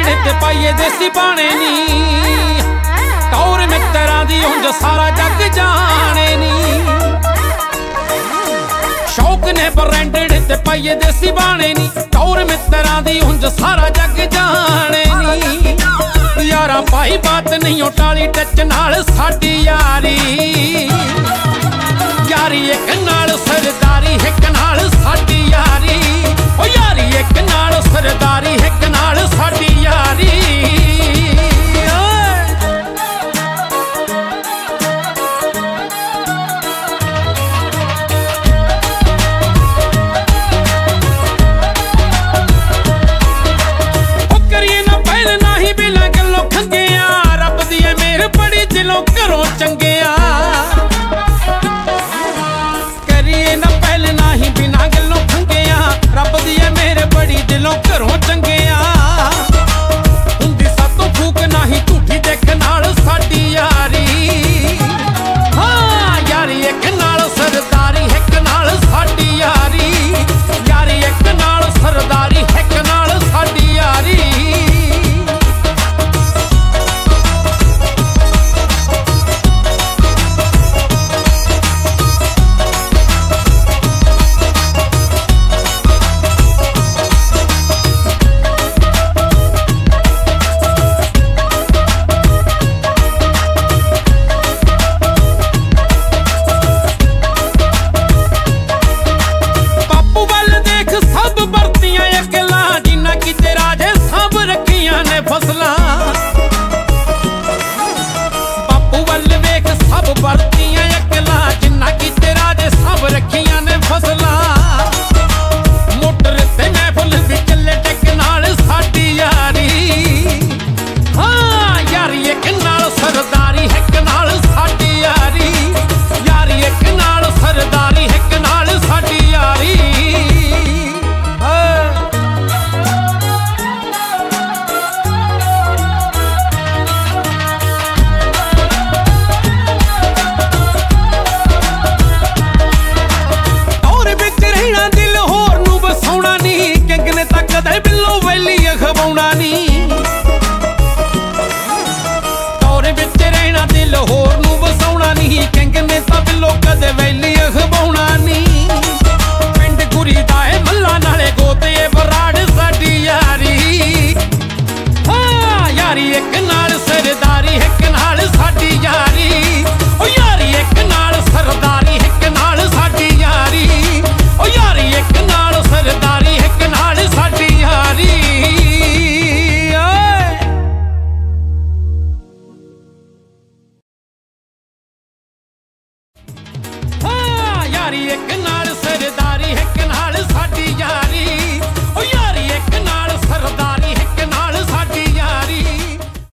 Branded ते पाइए देसी बाणे नी, टौर मित्तरां दी हुंज सारा जग जाने नी। शौक ने ब्रांडेड ते पाइए देसी बाणे नी, टौर मित्तरां दी हुंज सारा जग जाने नी। यारा भाई बात नहीं टाली टच नाल साडी यारी, यारी एक नाल सरदारी एक नाल साडी यारी, ओ यारी एक नाल सरदारी एक नाल साडी यारी। दिलों घरों चंगिया करिए ना पहले ना ही बिना गलों खंगिया, रब दी है मेरे बड़ी दिलों घरों चंगिया। हुंदी सातों फूक ना ही झूठी देख नाल साडी यारी, हाँ यारी एक नाल सरदारी एक नाल साडी यारी, यारी एक नाल सरदारी एक नाल साडी यारी। यारी एक